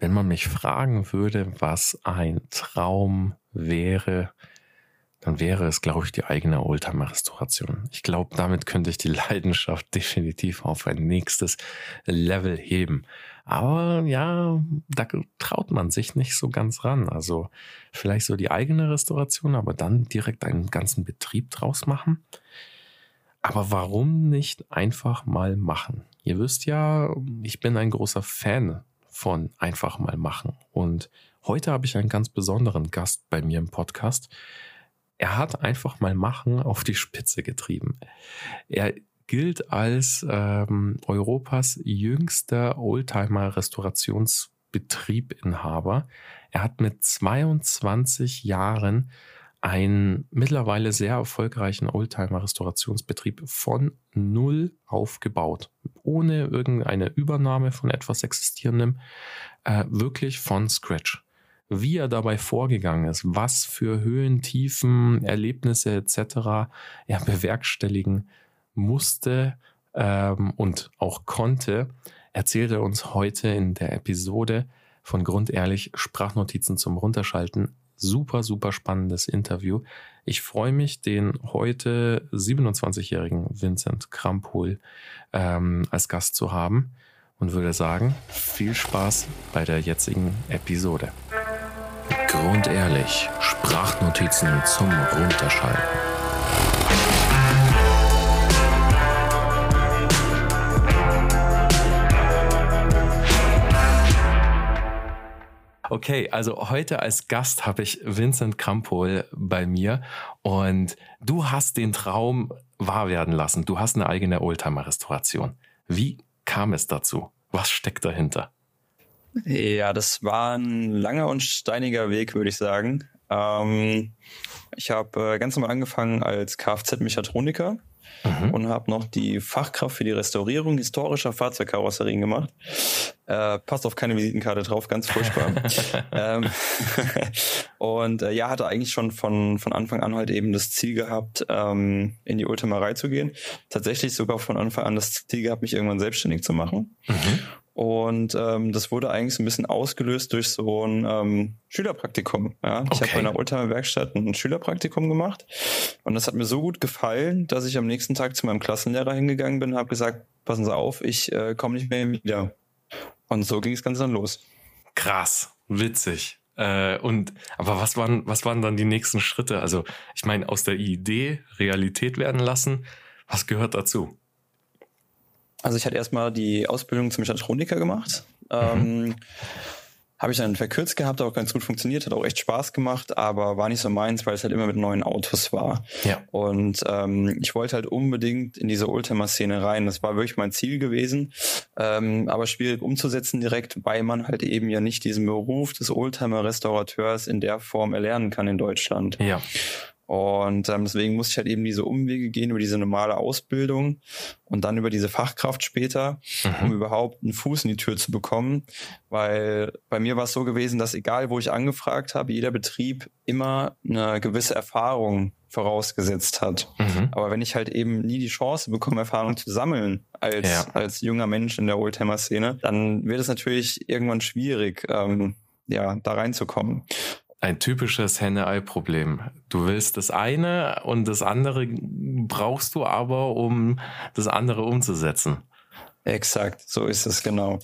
Wenn man mich fragen würde, was ein Traum wäre, dann wäre es, glaube ich, die eigene Oldtimer-Restauration. Ich glaube, damit könnte ich die Leidenschaft definitiv auf ein nächstes Level heben. Aber ja, da traut man sich nicht so ganz ran. Also vielleicht so die eigene Restauration, aber dann direkt einen ganzen Betrieb draus machen. Aber warum nicht einfach mal machen? Ihr wisst ja, ich bin ein großer Fan von einfach mal machen. Und heute habe ich einen ganz besonderen Gast bei mir im Podcast. Er hat einfach mal machen auf die Spitze getrieben. Er gilt als Europas jüngster Oldtimer-Restaurationsbetriebinhaber. Er hat mit 22 Jahren einen mittlerweile sehr erfolgreichen Oldtimer-Restaurationsbetrieb von null aufgebaut. Ohne irgendeine Übernahme von etwas Existierendem. Wirklich von Scratch. Wie er dabei vorgegangen ist, was für Höhen, Tiefen, Erlebnisse etc. er bewerkstelligen musste und auch konnte, erzählt er uns heute in der Episode von Grundehrlich, Sprachnotizen zum Runterschalten. Super, super spannendes Interview. Ich freue mich, den heute 27-jährigen Vincent Krampol als Gast zu haben und würde sagen, viel Spaß bei der jetzigen Episode. Grundehrlich, Sprachnotizen zum Runterschalten. Okay, also heute als Gast habe ich Vincent Krampol bei mir und du hast den Traum wahr werden lassen. Du hast eine eigene Oldtimer-Restauration. Wie kam es dazu? Was steckt dahinter? Ja, das war ein langer und steiniger Weg, würde ich sagen. Ich habe ganz normal angefangen als Kfz-Mechatroniker und habe noch die Fachkraft für die Restaurierung historischer Fahrzeugkarosserien gemacht. Passt auf keine Visitenkarte drauf, ganz furchtbar. Und hatte eigentlich schon von Anfang an halt eben das Ziel gehabt, in die Oldtimerei zu gehen. Tatsächlich sogar von Anfang an das Ziel gehabt, mich irgendwann selbstständig zu machen. Und das wurde eigentlich so ein bisschen ausgelöst durch so ein Schülerpraktikum. Ja? Okay. Ich habe bei einer Oldtimer-Werkstatt ein Schülerpraktikum gemacht und das hat mir so gut gefallen, dass ich am nächsten Tag zu meinem Klassenlehrer hingegangen bin und habe gesagt, passen Sie auf, ich komme nicht mehr wieder. Und so ging das Ganze dann los. Krass, witzig. Aber was waren dann die nächsten Schritte? Also ich meine, aus der Idee Realität werden lassen, was gehört dazu? Also ich hatte erstmal die Ausbildung zum Mechatroniker gemacht. Habe ich dann verkürzt gehabt, auch ganz gut funktioniert, hat auch echt Spaß gemacht, aber war nicht so meins, weil es halt immer mit neuen Autos war. Ja. Und ich wollte halt unbedingt in diese Oldtimer-Szene rein. Das war wirklich mein Ziel gewesen, aber schwierig umzusetzen direkt, weil man halt eben ja nicht diesen Beruf des Oldtimer-Restaurateurs in der Form erlernen kann in Deutschland. Ja. Und deswegen musste ich halt eben diese Umwege gehen über diese normale Ausbildung und dann über diese Fachkraft später, um überhaupt einen Fuß in die Tür zu bekommen. Weil bei mir war es so gewesen, dass egal wo ich angefragt habe, jeder Betrieb immer eine gewisse Erfahrung vorausgesetzt hat. Aber wenn ich halt eben nie die Chance bekomme, Erfahrung zu sammeln als junger Mensch in der Oldtimer-Szene, dann wird es natürlich irgendwann schwierig, da reinzukommen. Ein typisches Henne-Ei-Problem. Du willst das eine und das andere brauchst du aber, um das andere umzusetzen. Exakt, so ist es genau.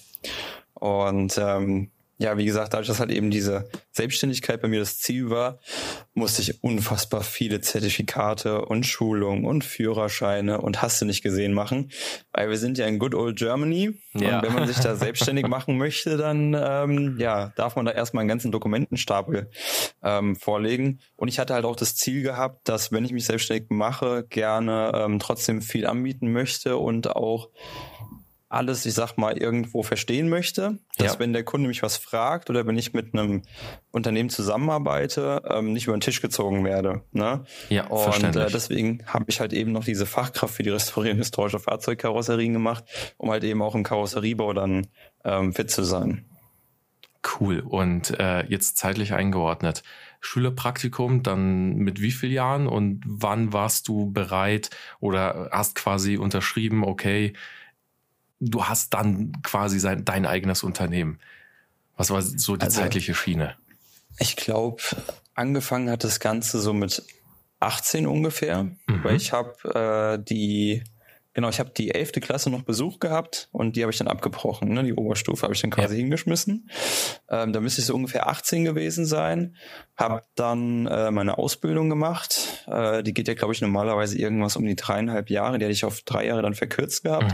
Und wie gesagt, dadurch, dass halt eben diese Selbstständigkeit bei mir das Ziel war, musste ich unfassbar viele Zertifikate und Schulungen und Führerscheine und hast du nicht gesehen machen, weil wir sind ja in good old Germany. Ja. Und wenn man sich da selbstständig machen möchte, dann darf man da erstmal einen ganzen Dokumentenstapel vorlegen. Und ich hatte halt auch das Ziel gehabt, dass wenn ich mich selbstständig mache, gerne trotzdem viel anbieten möchte und auch alles, ich sag mal, irgendwo verstehen möchte, dass wenn der Kunde mich was fragt oder wenn ich mit einem Unternehmen zusammenarbeite, nicht über den Tisch gezogen werde. Ne? Ja, und deswegen habe ich halt eben noch diese Fachkraft für die Restaurierung historischer Fahrzeugkarosserien gemacht, um halt eben auch im Karosseriebau dann fit zu sein. Cool. Und jetzt zeitlich eingeordnet. Schülerpraktikum, dann mit wie vielen Jahren und wann warst du bereit oder hast quasi unterschrieben, okay, du hast dann quasi dein eigenes Unternehmen. Was war so die zeitliche Schiene? Ich glaube, angefangen hat das Ganze so mit 18 ungefähr, weil ich habe die 11. Klasse noch Besuch gehabt und die habe ich dann abgebrochen. Ne? Die Oberstufe habe ich dann quasi hingeschmissen. Da müsste ich so ungefähr 18 gewesen sein. Habe dann meine Ausbildung gemacht. Die geht ja, glaube ich, normalerweise irgendwas um die 3,5 Jahre. Die hatte ich auf 3 Jahre dann verkürzt gehabt.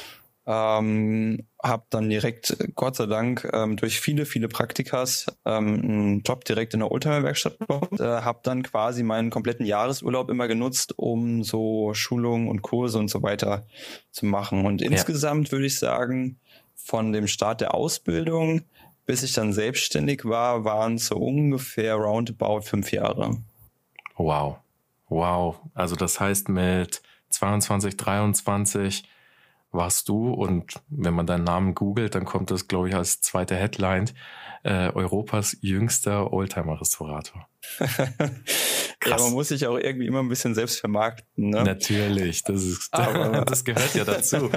Habe dann direkt, Gott sei Dank, durch viele Praktikas einen Job direkt in der Oldtimer-Werkstatt bekommen. Habe dann quasi meinen kompletten Jahresurlaub immer genutzt, um so Schulungen und Kurse und so weiter zu machen. Und insgesamt würde ich sagen, von dem Start der Ausbildung bis ich dann selbstständig war, waren es so ungefähr roundabout 5 Jahre. Wow. Also das heißt, mit 22, 23 warst du, und wenn man deinen Namen googelt, dann kommt das, glaube ich, als zweite Headline, Europas jüngster Oldtimer-Restaurator. Ja, man muss sich auch irgendwie immer ein bisschen selbst vermarkten. Ne? Natürlich, das gehört ja dazu.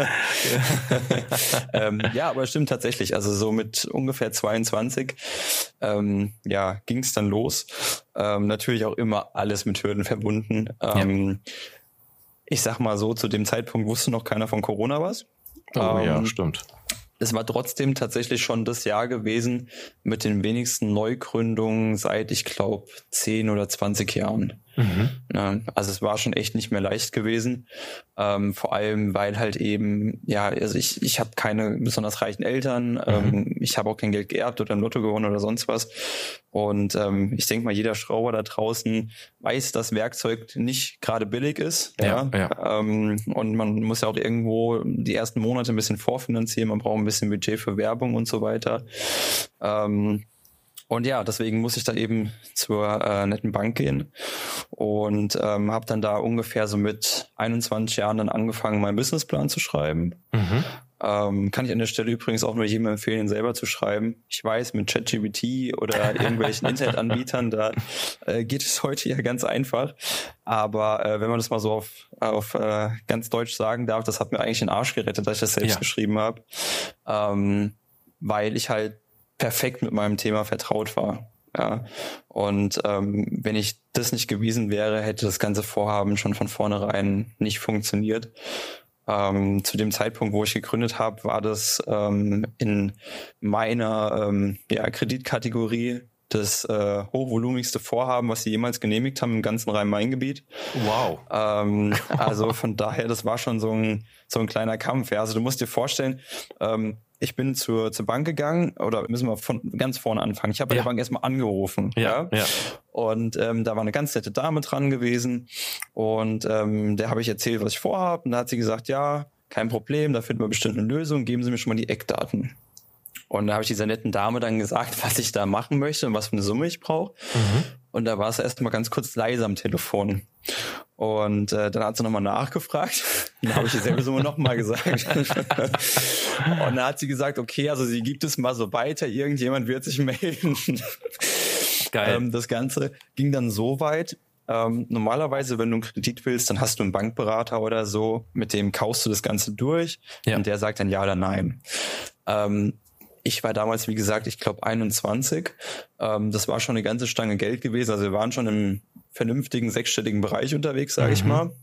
Ja, aber stimmt tatsächlich. Also so mit ungefähr 22 ging es dann los. Natürlich auch immer alles mit Hürden verbunden. Ich sag mal so, zu dem Zeitpunkt wusste noch keiner von Corona was. Ja, stimmt. Es war trotzdem tatsächlich schon das Jahr gewesen mit den wenigsten Neugründungen seit, ich glaube, 10 oder 20 Jahren. Also es war schon echt nicht mehr leicht gewesen. Vor allem, weil halt eben, also ich habe keine besonders reichen Eltern. Ich habe auch kein Geld geerbt oder im Lotto gewonnen oder sonst was. Und ich denke mal, jeder Schrauber da draußen weiß, dass Werkzeug nicht gerade billig ist. Ja. Und man muss ja auch irgendwo die ersten Monate ein bisschen vorfinanzieren. Man braucht ein bisschen Budget für Werbung und so weiter. Und ja, deswegen muss ich dann eben zur netten Bank gehen und habe dann da ungefähr so mit 21 Jahren dann angefangen, meinen Businessplan zu schreiben. Kann ich an der Stelle übrigens auch nur jedem empfehlen, ihn selber zu schreiben. Ich weiß, mit ChatGPT oder irgendwelchen Internetanbietern, da geht es heute ja ganz einfach. Aber wenn man das mal so auf ganz Deutsch sagen darf, das hat mir eigentlich den Arsch gerettet, dass ich das selbst geschrieben habe. Weil ich halt perfekt mit meinem Thema vertraut war. Ja. Und wenn ich das nicht gewesen wäre, hätte das ganze Vorhaben schon von vornherein nicht funktioniert. Zu dem Zeitpunkt, wo ich gegründet habe, war das in meiner Kreditkategorie das hochvolumigste Vorhaben, was sie jemals genehmigt haben im ganzen Rhein-Main-Gebiet. Wow. Also von daher, das war schon so ein kleiner Kampf. Ja. Also du musst dir vorstellen, ich bin zur Bank gegangen, oder müssen wir von ganz vorne anfangen. Ich habe bei der Bank erstmal angerufen. Ja. Und da war eine ganz nette Dame dran gewesen. Und der habe ich erzählt, was ich vorhabe. Und da hat sie gesagt, ja, kein Problem, da finden wir bestimmt eine Lösung. Geben Sie mir schon mal die Eckdaten. Und da habe ich dieser netten Dame dann gesagt, was ich da machen möchte und was für eine Summe ich brauche. Und da war es erst mal ganz kurz leise am Telefon. Und dann hat sie nochmal nachgefragt. Dann habe ich dieselbe Summe nochmal gesagt. Und dann hat sie gesagt, okay, also sie gibt es mal so weiter, irgendjemand wird sich melden. Geil. Das Ganze ging dann so weit. Normalerweise, wenn du einen Kredit willst, dann hast du einen Bankberater oder so, mit dem kaufst du das Ganze durch und der sagt dann ja oder nein. Ich war damals, wie gesagt, ich glaube 21. Das war schon eine ganze Stange Geld gewesen. Also wir waren schon im vernünftigen sechsstelligen Bereich unterwegs, sage ich mal.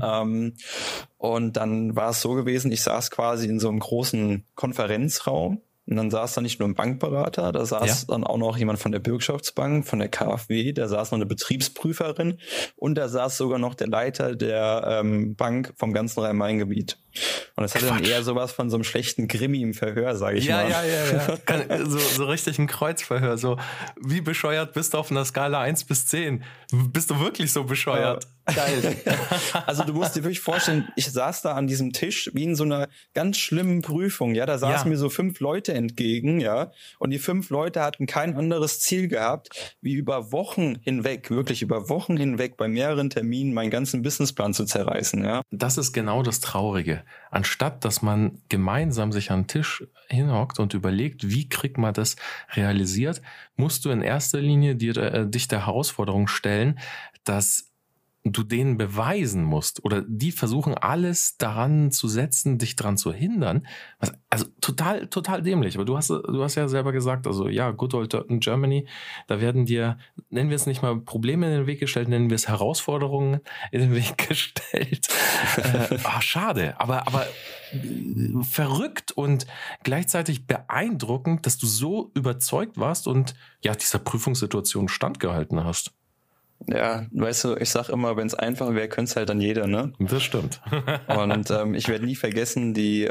Und dann war es so gewesen, ich saß quasi in so einem großen Konferenzraum. Und dann saß da nicht nur ein Bankberater, da saß dann auch noch jemand von der Bürgschaftsbank, von der KfW, da saß noch eine Betriebsprüferin und da saß sogar noch der Leiter der Bank vom ganzen Rhein-Main-Gebiet. Und das hatte dann eher sowas von so einem schlechten Krimi im Verhör, sage ich mal. Ja. So richtig ein Kreuzverhör. So, wie bescheuert bist du auf einer Skala 1 bis 10? Bist du wirklich so bescheuert? Geil. Also du musst dir wirklich vorstellen, ich saß da an diesem Tisch wie in so einer ganz schlimmen Prüfung. Ja, da saßen mir so 5 Leute entgegen, ja. Und die 5 Leute hatten kein anderes Ziel gehabt, wie über Wochen hinweg, wirklich über Wochen hinweg bei mehreren Terminen meinen ganzen Businessplan zu zerreißen, ja. Das ist genau das Traurige. Anstatt, dass man gemeinsam sich an den Tisch hinhockt und überlegt, wie kriegt man das realisiert, musst du in erster Linie dich der Herausforderung stellen, dass du denen beweisen musst oder die versuchen alles daran zu setzen, dich daran zu hindern. Also total dämlich. Aber du hast ja selber gesagt, also ja, good old Germany, da werden dir, nennen wir es nicht mal Probleme in den Weg gestellt, nennen wir es Herausforderungen in den Weg gestellt. Schade, aber verrückt und gleichzeitig beeindruckend, dass du so überzeugt warst und ja, dieser Prüfungssituation standgehalten hast. Ja, weißt du, ich sag immer, wenn es einfach wäre, könnte es halt dann jeder, ne? Das stimmt. Und ich werde nie vergessen, die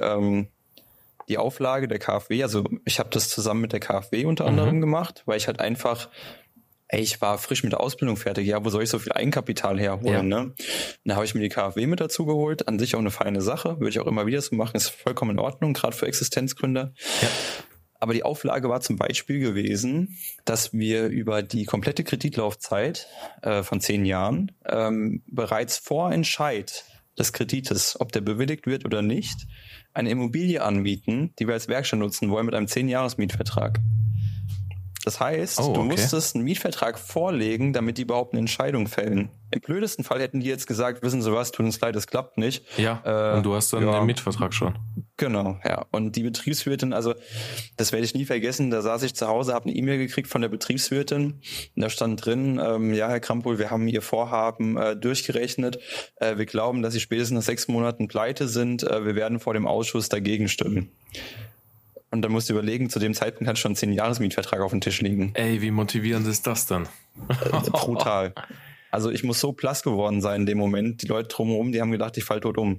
Auflage der KfW, also ich habe das zusammen mit der KfW unter anderem gemacht, weil ich halt einfach, ich war frisch mit der Ausbildung fertig, ja, wo soll ich so viel Eigenkapital herholen, ne? Da habe ich mir die KfW mit dazu geholt, an sich auch eine feine Sache, würde ich auch immer wieder so machen, ist vollkommen in Ordnung, gerade für Existenzgründer. Ja. Aber die Auflage war zum Beispiel gewesen, dass wir über die komplette Kreditlaufzeit von 10 Jahren bereits vor Entscheid des Kredites, ob der bewilligt wird oder nicht, eine Immobilie anbieten, die wir als Werkstatt nutzen wollen mit einem 10-Jahres-Mietvertrag. Das heißt, du musstest einen Mietvertrag vorlegen, damit die überhaupt eine Entscheidung fällen. Im blödesten Fall hätten die jetzt gesagt, wissen Sie was, tut uns leid, es klappt nicht. Ja, und du hast dann den Mietvertrag schon. Genau, ja. Und die Betriebswirtin, also das werde ich nie vergessen, da saß ich zu Hause, habe eine E-Mail gekriegt von der Betriebswirtin. Und da stand drin, ja, Herr Krampol, wir haben Ihr Vorhaben durchgerechnet. Wir glauben, dass Sie spätestens nach 6 Monaten pleite sind. Wir werden vor dem Ausschuss dagegen stimmen. Und dann musst du überlegen, zu dem Zeitpunkt hat schon 10-Jahres-Mietvertrag auf dem Tisch liegen. Ey, wie motivierend ist das denn? Brutal. Also ich muss so blass geworden sein in dem Moment. Die Leute drumherum, die haben gedacht, ich fall tot um.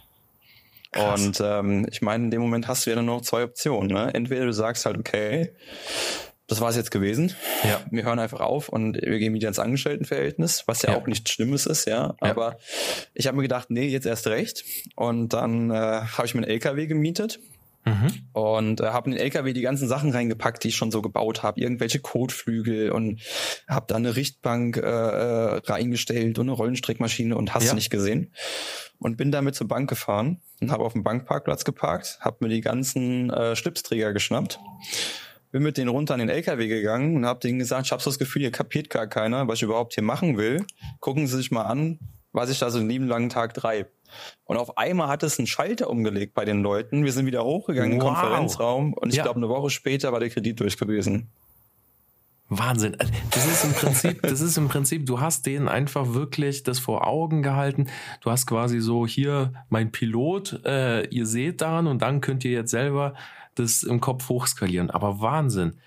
Krass. Und ich meine, in dem Moment hast du ja dann noch 2 Optionen. Ne? Entweder du sagst halt, okay, das war es jetzt gewesen. Ja. Wir hören einfach auf und wir gehen wieder ins Angestelltenverhältnis, was ja auch nichts Schlimmes ist, ja. Aber ich habe mir gedacht, nee, jetzt erst recht. Und dann habe ich mir einen LKW gemietet. Und habe in den LKW die ganzen Sachen reingepackt, die ich schon so gebaut habe, irgendwelche Kotflügel und habe da eine Richtbank reingestellt und eine Rollenstrickmaschine und hast nicht gesehen. Und bin damit zur Bank gefahren und habe auf dem Bankparkplatz geparkt, habe mir die ganzen Schlipsträger geschnappt, bin mit denen runter an den LKW gegangen und habe denen gesagt, ich habe so das Gefühl, ihr kapiert gar keiner, was ich überhaupt hier machen will. Gucken Sie sich mal an, was ich da so einen lieben langen Tag treibe. Und auf einmal hat es einen Schalter umgelegt bei den Leuten. Wir sind wieder hochgegangen im Konferenzraum und ich glaube, eine Woche später war der Kredit durch gewesen. Wahnsinn. Das ist im Prinzip, du hast denen einfach wirklich das vor Augen gehalten. Du hast quasi so, hier mein Pilot, ihr seht daran und dann könnt ihr jetzt selber das im Kopf hochskalieren. Aber Wahnsinn.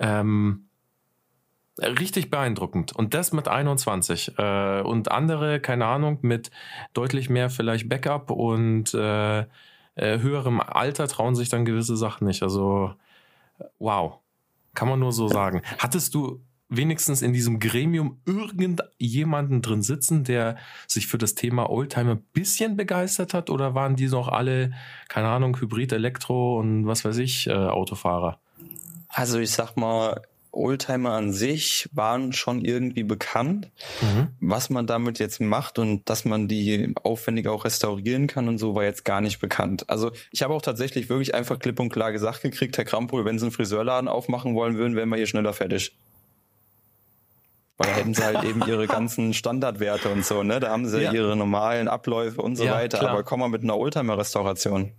Richtig beeindruckend. Und das mit 21. Und andere, keine Ahnung, mit deutlich mehr vielleicht Backup und höherem Alter trauen sich dann gewisse Sachen nicht. Also, wow. Kann man nur so sagen. Hattest du wenigstens in diesem Gremium irgendjemanden drin sitzen, der sich für das Thema Oldtimer ein bisschen begeistert hat? Oder waren die noch alle, keine Ahnung, Hybrid, Elektro und was weiß ich, Autofahrer? Also ich sag mal, Oldtimer an sich waren schon irgendwie bekannt. Was man damit jetzt macht und dass man die aufwendig auch restaurieren kann und so, war jetzt gar nicht bekannt. Also ich habe auch tatsächlich wirklich einfach klipp und klar gesagt gekriegt, Herr Krampol, wenn Sie einen Friseurladen aufmachen wollen würden, wären wir hier schneller fertig. Weil da hätten sie halt eben ihre ganzen Standardwerte und so, ne? Da haben sie ihre normalen Abläufe und so weiter. Klar. Aber komm mal mit einer Oldtimer-Restauration.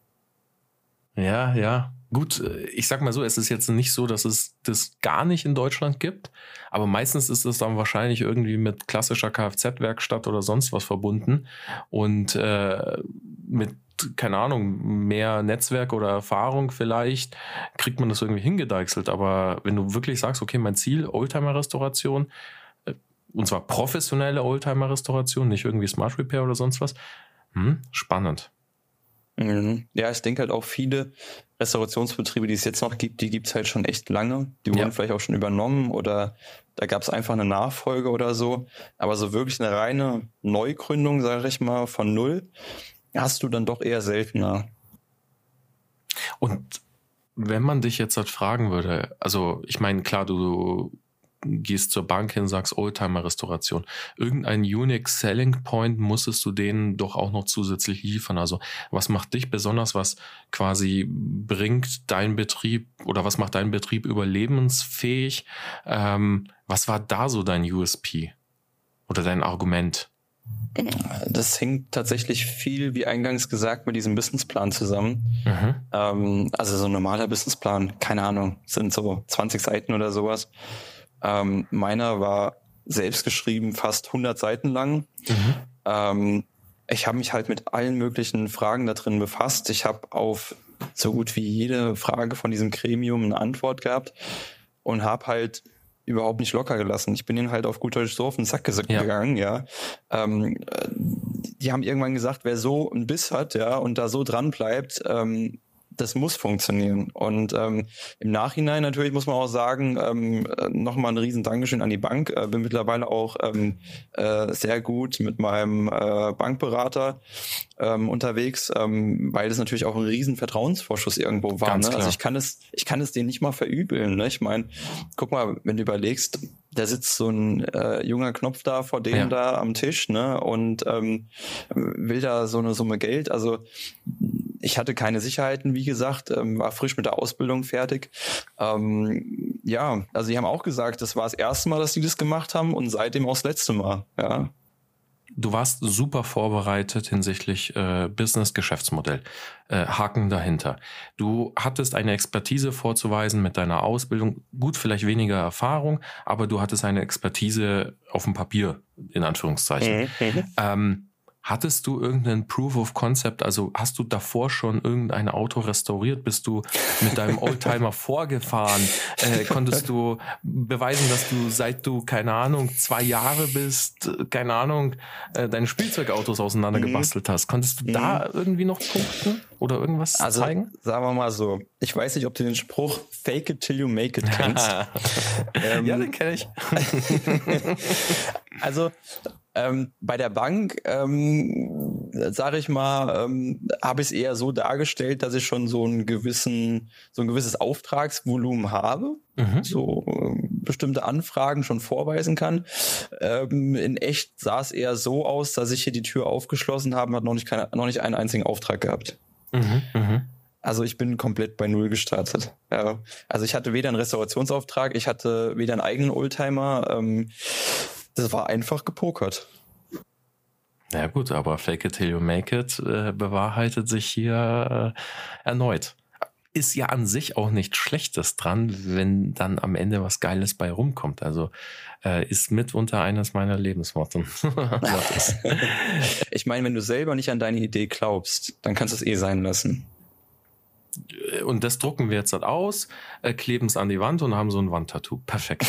Ja. Gut, ich sag mal so, es ist jetzt nicht so, dass es das gar nicht in Deutschland gibt, aber meistens ist es dann wahrscheinlich irgendwie mit klassischer Kfz-Werkstatt oder sonst was verbunden und mit, keine Ahnung, mehr Netzwerk oder Erfahrung vielleicht kriegt man das irgendwie hingedeichselt, aber wenn du wirklich sagst, okay, mein Ziel, Oldtimer-Restauration, und zwar professionelle Oldtimer-Restauration, nicht irgendwie Smart Repair oder sonst was, spannend. Ja, ich denke halt auch viele Restaurationsbetriebe, die es jetzt noch gibt, die gibt es halt schon echt lange. Die wurden vielleicht auch schon übernommen oder da gab es einfach eine Nachfolge oder so. Aber so wirklich eine reine Neugründung, sage ich mal, von null, hast du dann doch eher seltener. Und wenn man dich jetzt halt fragen würde, also ich meine, klar, du gehst zur Bank hin, sagst Oldtimer-Restauration. Irgendein Unique Selling Point musstest du denen doch auch noch zusätzlich liefern. Also was macht dich besonders, was quasi bringt dein Betrieb oder was macht deinen Betrieb überlebensfähig? Was war da so dein USP oder dein Argument? Das hängt tatsächlich viel, wie eingangs gesagt, mit diesem Businessplan zusammen. Also so ein normaler Businessplan, keine Ahnung, sind so 20 Seiten oder sowas. Meiner war selbst geschrieben, fast 100 Seiten lang. Ich habe mich halt mit allen möglichen Fragen da drin befasst. Ich habe auf so gut wie jede Frage von diesem Gremium eine Antwort gehabt und habe halt überhaupt nicht locker gelassen. Ich bin ihnen halt auf gut Deutsch so auf den Sack gegangen, ja. Die haben irgendwann gesagt, wer so einen Biss hat, ja, und da so dran bleibt, das muss funktionieren. Und im Nachhinein natürlich muss man auch sagen, nochmal ein riesen Dankeschön an die Bank. Bin mittlerweile auch sehr gut mit meinem Bankberater unterwegs, weil das natürlich auch ein riesen Vertrauensvorschuss irgendwo war. Ne? Also ich kann es denen nicht mal verübeln. Ne? Ich meine, guck mal, wenn du überlegst, da sitzt so ein junger Knopf da vor dem da am Tisch, ne, und will da so eine Summe Geld. Also ich hatte keine Sicherheiten, wie gesagt, war frisch mit der Ausbildung fertig. Ja, also die haben auch gesagt, das war das erste Mal, dass die das gemacht haben und seitdem auch das letzte Mal, ja. Du warst super vorbereitet hinsichtlich Business-Geschäftsmodell. Haken dahinter. Du hattest eine Expertise vorzuweisen mit deiner Ausbildung. Gut, vielleicht weniger Erfahrung, aber du hattest eine Expertise auf dem Papier, in Anführungszeichen. Hattest du irgendeinen Proof of Concept? Also hast du davor schon irgendein Auto restauriert? Bist du mit deinem Oldtimer vorgefahren? Konntest du beweisen, dass du, seit du, keine Ahnung, 2 Jahre bist, keine Ahnung, deine Spielzeugautos auseinandergebastelt hast? Konntest du da irgendwie noch punkten oder irgendwas zeigen? Sagen wir mal so, ich weiß nicht, ob du den Spruch Fake it till you make it kennst. Ja, den kenne ich. Also bei der Bank, sage ich mal, habe ich es eher so dargestellt, dass ich schon so ein gewisses Auftragsvolumen habe, so bestimmte Anfragen schon vorweisen kann. In echt sah es eher so aus, dass ich hier die Tür aufgeschlossen habe, hat noch nicht einen einzigen Auftrag gehabt. Also ich bin komplett bei Null gestartet. Ja. Also ich hatte weder einen Restaurationsauftrag, ich hatte weder einen eigenen Oldtimer. Das war einfach gepokert. Ja gut, aber Fake it till you make it bewahrheitet sich hier erneut. Ist ja an sich auch nichts Schlechtes dran, wenn dann am Ende was Geiles bei rumkommt. Also ist mitunter eines meiner Lebensworte. Ich meine, wenn du selber nicht an deine Idee glaubst, dann kannst du es sein lassen. Und das drucken wir jetzt halt aus, kleben es an die Wand und haben so ein Wandtattoo. Perfekt.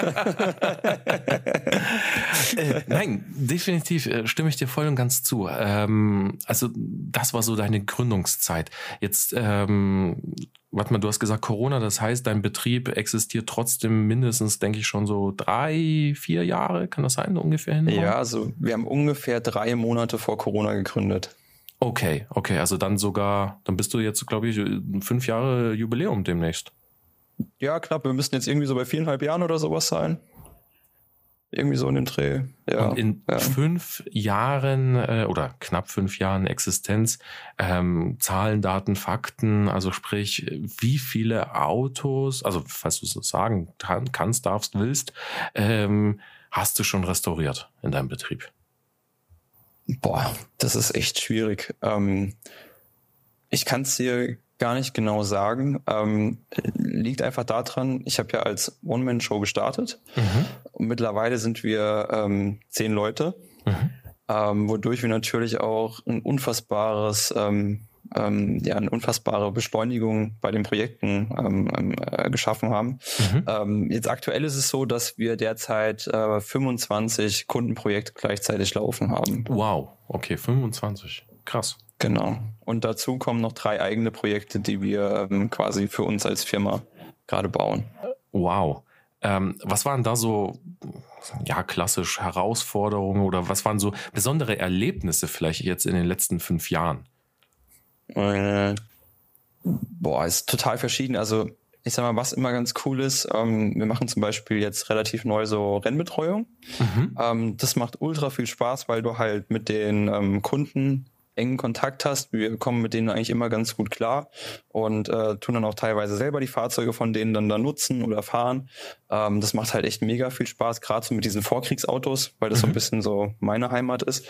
Nein, definitiv stimme ich dir voll und ganz zu. Also das war so deine Gründungszeit. Jetzt, warte mal, du hast gesagt Corona, das heißt, dein Betrieb existiert trotzdem mindestens, denke ich, schon so 3-4 Jahre, kann das sein, ungefähr hin? Ja, also wir haben ungefähr 3 Monate vor Corona gegründet. Okay, also dann bist du jetzt, glaube ich, 5 Jahre Jubiläum demnächst. Ja, knapp, wir müssten jetzt irgendwie so bei 4,5 Jahren oder sowas sein. Irgendwie so in dem Dreh. Ja. Und in 5 Jahren oder knapp 5 Jahren Existenz, Zahlen, Daten, Fakten, also sprich, wie viele Autos, also falls du es sagen kannst, darfst, willst, hast du schon restauriert in deinem Betrieb? Boah, das ist echt schwierig. Ich kann es dir gar nicht genau sagen. Liegt einfach daran, ich habe ja als One-Man-Show gestartet. Und mittlerweile sind wir 10 Leute, wodurch wir natürlich auch eine unfassbare Beschleunigung bei den Projekten geschaffen haben. Jetzt aktuell ist es so, dass wir derzeit 25 Kundenprojekte gleichzeitig laufen haben. Wow, okay, 25. Krass. Genau. Und dazu kommen noch 3 eigene Projekte, die wir quasi für uns als Firma gerade bauen. Wow. Was waren da so, ja, klassisch Herausforderungen oder was waren so besondere Erlebnisse vielleicht jetzt in den letzten 5 Jahren? Ist total verschieden. Also ich sag mal, was immer ganz cool ist, wir machen zum Beispiel jetzt relativ neu so Rennbetreuung. Das macht ultra viel Spaß, weil du halt mit den Kunden engen Kontakt hast. Wir kommen mit denen eigentlich immer ganz gut klar und tun dann auch teilweise selber die Fahrzeuge von denen dann da nutzen oder fahren. Das macht halt echt mega viel Spaß, gerade so mit diesen Vorkriegsautos, weil das so ein bisschen so meine Heimat ist.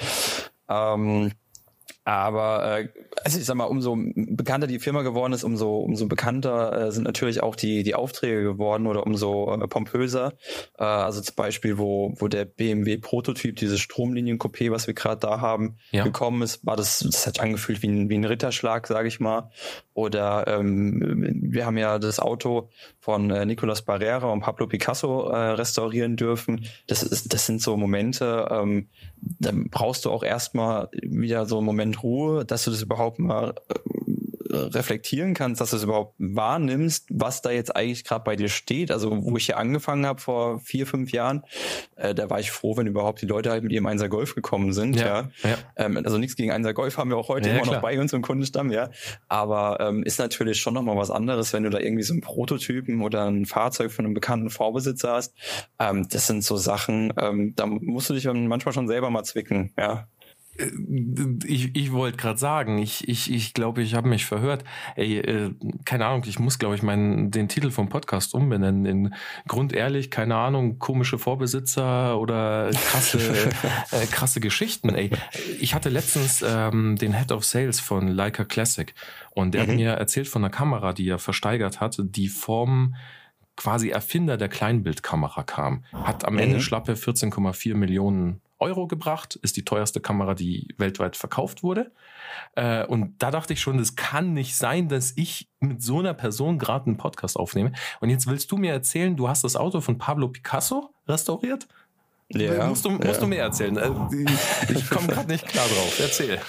Aber also ich sag mal, umso bekannter die Firma geworden ist, umso bekannter sind natürlich auch die Aufträge geworden oder umso pompöser. Also zum Beispiel, wo der BMW-Prototyp, dieses Stromlinien-Coupé, was wir gerade da haben, gekommen ist, das hat angefühlt wie ein Ritterschlag, sage ich mal. Oder wir haben ja das Auto von Nicolas Barrera und Pablo Picasso restaurieren dürfen. Das sind so Momente, da brauchst du auch erstmal wieder so einen Moment Ruhe, dass du das überhaupt mal reflektieren kannst, dass du es überhaupt wahrnimmst, was da jetzt eigentlich gerade bei dir steht. Also wo ich hier angefangen habe vor 4-5 Jahren, da war ich froh, wenn überhaupt die Leute halt mit ihrem 1er Golf gekommen sind. Ja. Also nichts gegen 1er Golf haben wir auch heute immer noch bei uns im Kundenstamm, ja. Aber ist natürlich schon nochmal was anderes, wenn du da irgendwie so einen Prototypen oder ein Fahrzeug von einem bekannten Vorbesitzer hast. Das sind so Sachen, da musst du dich manchmal schon selber mal zwicken, ja. Ich wollte gerade sagen, ich glaube, ich habe mich verhört. Keine Ahnung, ich muss, glaube ich, den Titel vom Podcast umbenennen in grundehrlich, keine Ahnung, komische Vorbesitzer oder krasse Geschichten. Ich hatte letztens den Head of Sales von Leica Classic und der hat mir erzählt von einer Kamera, die er versteigert hat, die vom quasi Erfinder der Kleinbildkamera kam. Hat am Ende schlappe 14,4 Millionen Euro gebracht, ist die teuerste Kamera, die weltweit verkauft wurde. Und da dachte ich schon, das kann nicht sein, dass ich mit so einer Person gerade einen Podcast aufnehme. Und jetzt willst du mir erzählen, du hast das Auto von Pablo Picasso restauriert? Ja. Musst du mir erzählen. Ich komme gerade nicht klar drauf. Erzähl.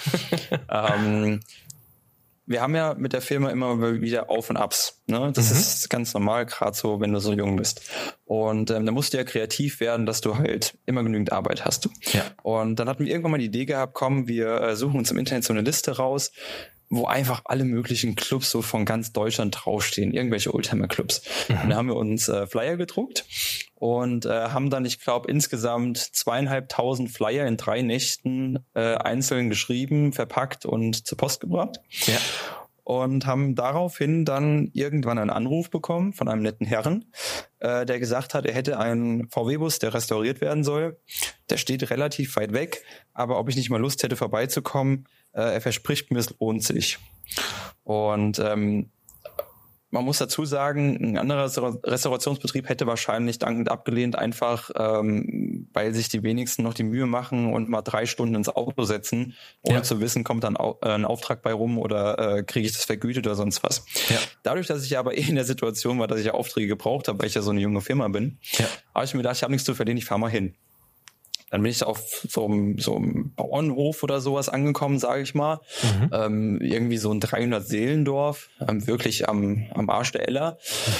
Wir haben ja mit der Firma immer wieder Auf und Abs. Ne? Das ist ganz normal, gerade so, wenn du so jung bist. Und da musst du ja kreativ werden, dass du halt immer genügend Arbeit hast. Ja. Und dann hatten wir irgendwann mal die Idee gehabt, komm, wir suchen uns im Internet so eine Liste raus, wo einfach alle möglichen Clubs so von ganz Deutschland draufstehen, irgendwelche Oldtimer-Clubs. Und da haben wir uns Flyer gedruckt und haben dann, ich glaube, insgesamt 2.500 Flyer in 3 Nächten einzeln geschrieben, verpackt und zur Post gebracht. Ja. Und haben daraufhin dann irgendwann einen Anruf bekommen von einem netten Herrn, der gesagt hat, er hätte einen VW-Bus, der restauriert werden soll. Der steht relativ weit weg, aber ob ich nicht mal Lust hätte, vorbeizukommen, er verspricht mir, es lohnt sich. Und man muss dazu sagen, ein anderer Restaurationsbetrieb hätte wahrscheinlich dankend abgelehnt, einfach weil sich die wenigsten noch die Mühe machen und mal 3 Stunden ins Auto setzen, ohne zu wissen, kommt dann ein Auftrag bei rum oder kriege ich das vergütet oder sonst was. Ja. Dadurch, dass ich aber in der Situation war, dass ich ja Aufträge gebraucht habe, weil ich ja so eine junge Firma bin, habe ich mir gedacht, ich habe nichts zu verlieren, ich fahre mal hin. Dann bin ich auf so einem Bauernhof oder sowas angekommen, sage ich mal. Irgendwie so ein 300-Seelendorf, wirklich am Arsch der Eller.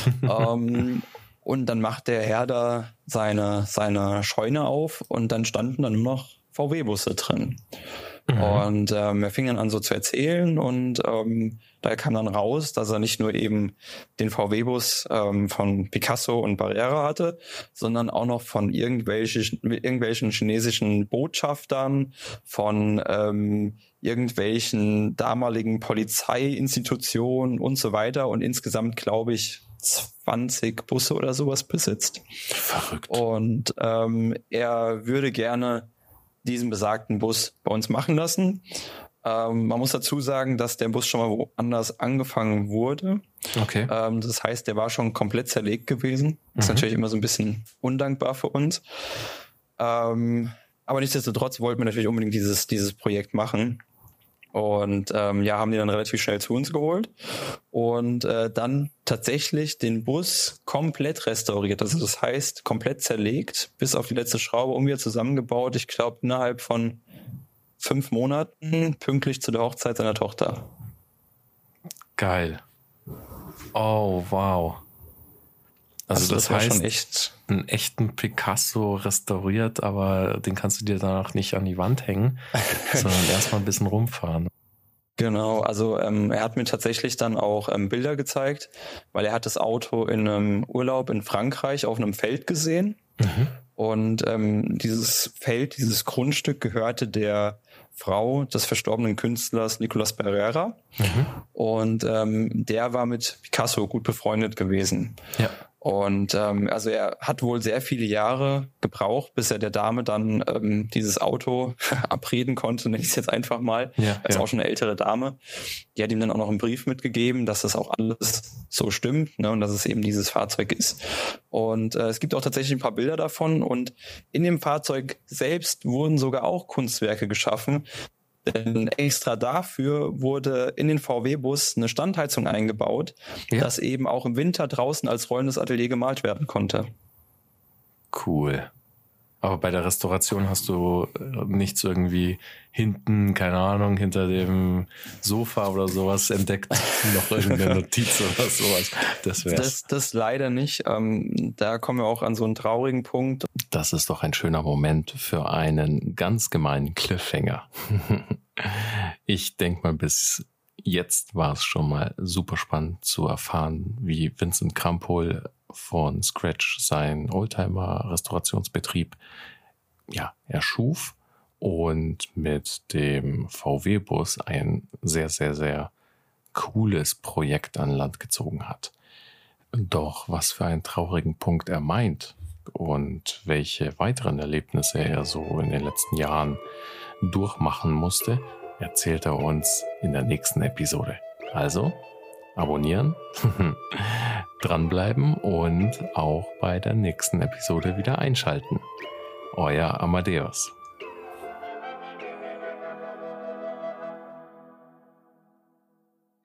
Und dann macht der Herr da seine Scheune auf und dann standen da nur noch VW-Busse drin. Und er fing dann an so zu erzählen und da kam dann raus, dass er nicht nur eben den VW-Bus von Picasso und Barrera hatte, sondern auch noch von irgendwelchen chinesischen Botschaftern, von irgendwelchen damaligen Polizeiinstitutionen und so weiter und insgesamt, glaube ich, 20 Busse oder sowas besitzt. Verrückt. Und er würde gerne diesen besagten Bus bei uns machen lassen. Man muss dazu sagen, dass der Bus schon mal woanders angefangen wurde. Okay. Das heißt, der war schon komplett zerlegt gewesen. Ist natürlich immer so ein bisschen undankbar für uns. Aber nichtsdestotrotz wollten wir natürlich unbedingt dieses Projekt machen. Und haben die dann relativ schnell zu uns geholt und dann tatsächlich den Bus komplett restauriert. Also das heißt, komplett zerlegt, bis auf die letzte Schraube wieder zusammengebaut. Ich glaube, innerhalb von 5 Monaten, pünktlich zu der Hochzeit seiner Tochter. Geil. Oh, wow. Also das heißt, schon echt einen echten Picasso restauriert, aber den kannst du dir danach nicht an die Wand hängen, sondern erstmal ein bisschen rumfahren. Genau, also er hat mir tatsächlich dann auch Bilder gezeigt, weil er hat das Auto in einem Urlaub in Frankreich auf einem Feld gesehen. Und dieses Feld, dieses Grundstück gehörte der Frau des verstorbenen Künstlers Nicolas Pereira. Und der war mit Picasso gut befreundet gewesen. Ja. Und also er hat wohl sehr viele Jahre gebraucht, bis er der Dame dann dieses Auto abreden konnte, nenne ich es jetzt einfach mal. Ja, ist auch schon eine ältere Dame. Die hat ihm dann auch noch einen Brief mitgegeben, dass das auch alles so stimmt, ne, und dass es eben dieses Fahrzeug ist. Und es gibt auch tatsächlich ein paar Bilder davon. Und in dem Fahrzeug selbst wurden sogar auch Kunstwerke geschaffen. Denn extra dafür wurde in den VW-Bus eine Standheizung eingebaut, dass eben auch im Winter draußen als rollendes Atelier gemalt werden konnte. Cool. Aber bei der Restauration hast du nichts irgendwie hinten, keine Ahnung, hinter dem Sofa oder sowas entdeckt, noch irgendeine Notiz oder sowas. Das wär's. Das leider nicht. Da kommen wir auch an so einen traurigen Punkt. Das ist doch ein schöner Moment für einen ganz gemeinen Cliffhanger. Ich denke mal, bis jetzt war es schon mal super spannend zu erfahren, wie Vincent Krampol von Scratch seinen Oldtimer-Restaurationsbetrieb erschuf und mit dem VW-Bus ein sehr, sehr, sehr cooles Projekt an Land gezogen hat. Doch was für einen traurigen Punkt er meint und welche weiteren Erlebnisse er so in den letzten Jahren durchmachen musste, erzählt er uns in der nächsten Episode. Also abonnieren, dranbleiben und auch bei der nächsten Episode wieder einschalten. Euer Amadeus.